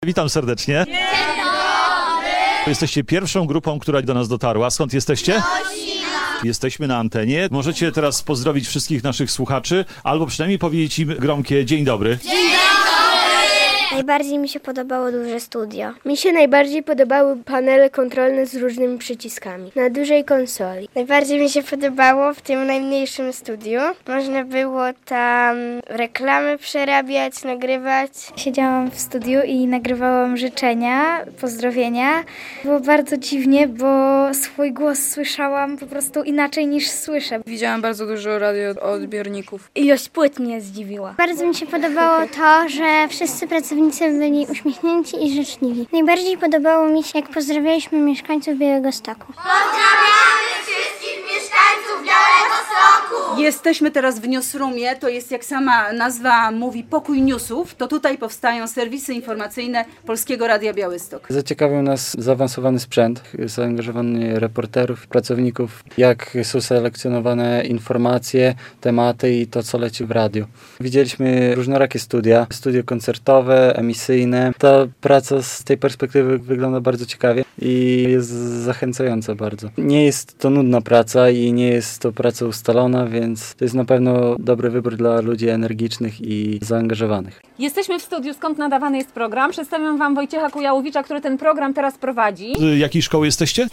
Witam serdecznie. Dzień dobry! Jesteście pierwszą grupą, która do nas dotarła. Skąd jesteście? Jesteśmy na antenie. Możecie teraz pozdrowić wszystkich naszych słuchaczy, albo przynajmniej powiedzieć im gromkie dzień dobry. Dzień dobry! Najbardziej mi się podobało duże studio. Mi się najbardziej podobały panele kontrolne z różnymi przyciskami na dużej konsoli. Najbardziej mi się podobało w tym najmniejszym studiu. Można było tam reklamy przerabiać, nagrywać. Siedziałam w studiu i nagrywałam życzenia, pozdrowienia. Było bardzo dziwnie, bo swój głos słyszałam po prostu inaczej niż słyszę. Widziałam bardzo dużo radioodbiorników. Ilość płyt mnie zdziwiła. Bardzo mi się podobało to, że wszyscy pracownicy byli uśmiechnięci i życzliwi. Najbardziej podobało mi się, jak pozdrawialiśmy mieszkańców Białegostoku. Pozdrawiamy wszystkich mieszkańców Białegostoku! Jesteśmy teraz w newsroomie, to jest, jak sama nazwa mówi, pokój newsów. To tutaj powstają serwisy informacyjne Polskiego Radia Białystok. Zaciekawił nas zaawansowany sprzęt, zaangażowany reporterów, pracowników, jak są selekcjonowane informacje, tematy i to, co leci w radiu. Widzieliśmy różnorakie studio koncertowe, emisyjne. Ta praca z tej perspektywy wygląda bardzo ciekawie i jest zachęcająca bardzo. Nie jest to nudna praca i nie jest to praca ustalona, więc to jest na pewno dobry wybór dla ludzi energicznych i zaangażowanych. Jesteśmy w studiu, skąd nadawany jest program. Przedstawiam Wam Wojciecha Kujałowicza, który ten program teraz prowadzi. Z jakiej szkoły jesteście?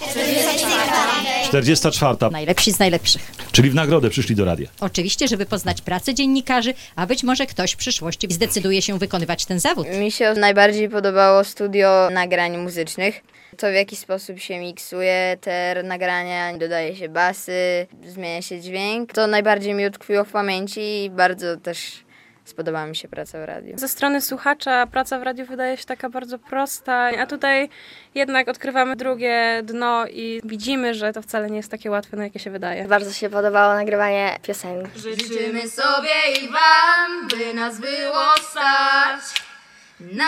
44. Najlepsi z najlepszych. Czyli w nagrodę przyszli do radia. Oczywiście, żeby poznać pracę dziennikarzy, a być może ktoś w przyszłości zdecyduje się wykonywać ten zawód. Mi się najbardziej podobało studio nagrań muzycznych. To w jaki sposób się miksuje te nagrania, dodaje się basy, zmienia się dźwięk. To najbardziej mi utkwiło w pamięci i bardzo też spodobała mi się praca w radiu. Ze strony słuchacza praca w radiu wydaje się taka bardzo prosta, a tutaj jednak odkrywamy drugie dno i widzimy, że to wcale nie jest takie łatwe, na jakie się wydaje. Bardzo się podobało nagrywanie piosenek. Życzymy sobie i Wam, by nas było stać na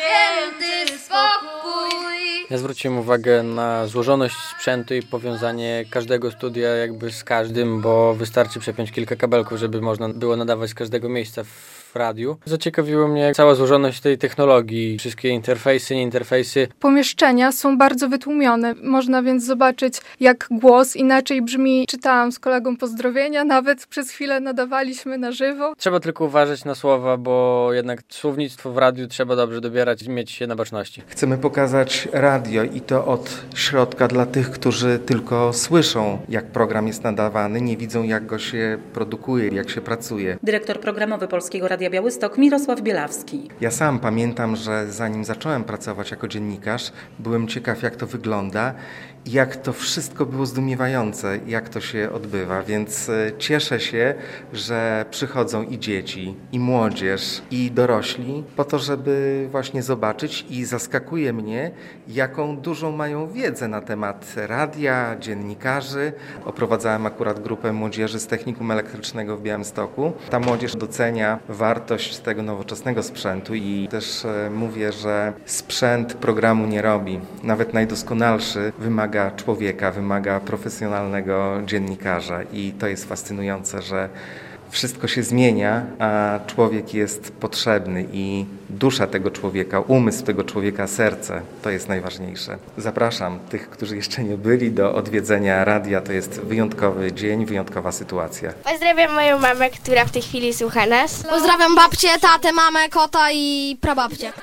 święty spokój. Ja zwróciłem uwagę na złożoność sprzętu i powiązanie każdego studia jakby z każdym, bo wystarczy przepiąć kilka kabelków, żeby można było nadawać z każdego miejsca w radiu. Zaciekawiło mnie cała złożoność tej technologii, wszystkie interfejsy, nieinterfejsy. Pomieszczenia są bardzo wytłumione. Można więc zobaczyć, jak głos inaczej brzmi. Czytałam z kolegą pozdrowienia, nawet przez chwilę nadawaliśmy na żywo. Trzeba tylko uważać na słowa, bo jednak słownictwo w radiu trzeba dobrze dobierać i mieć się na baczności. Chcemy pokazać radio i to od środka dla tych, którzy tylko słyszą, jak program jest nadawany, nie widzą, jak go się produkuje, jak się pracuje. Dyrektor programowy Polskiego Radia Białystok Mirosław Bielawski. Ja sam pamiętam, że zanim zacząłem pracować jako dziennikarz, byłem ciekaw, jak to wygląda i jak to wszystko było zdumiewające, jak to się odbywa, więc cieszę się, że przychodzą i dzieci, i młodzież, i dorośli po to, żeby właśnie zobaczyć i zaskakuje mnie, jaką dużą mają wiedzę na temat radia, dziennikarzy. Oprowadzałem akurat grupę młodzieży z Technikum Elektrycznego w Białymstoku. Ta młodzież docenia wartość tego nowoczesnego sprzętu i też mówię, że sprzęt programu nie robi. Nawet najdoskonalszy wymaga człowieka, wymaga profesjonalnego dziennikarza i to jest fascynujące, że wszystko się zmienia, a człowiek jest potrzebny i dusza tego człowieka, umysł tego człowieka, serce, to jest najważniejsze. Zapraszam tych, którzy jeszcze nie byli, do odwiedzenia radia. To jest wyjątkowy dzień, wyjątkowa sytuacja. Pozdrawiam moją mamę, która w tej chwili słucha nas. Pozdrawiam babcię, tatę, mamę, kota i prababcię.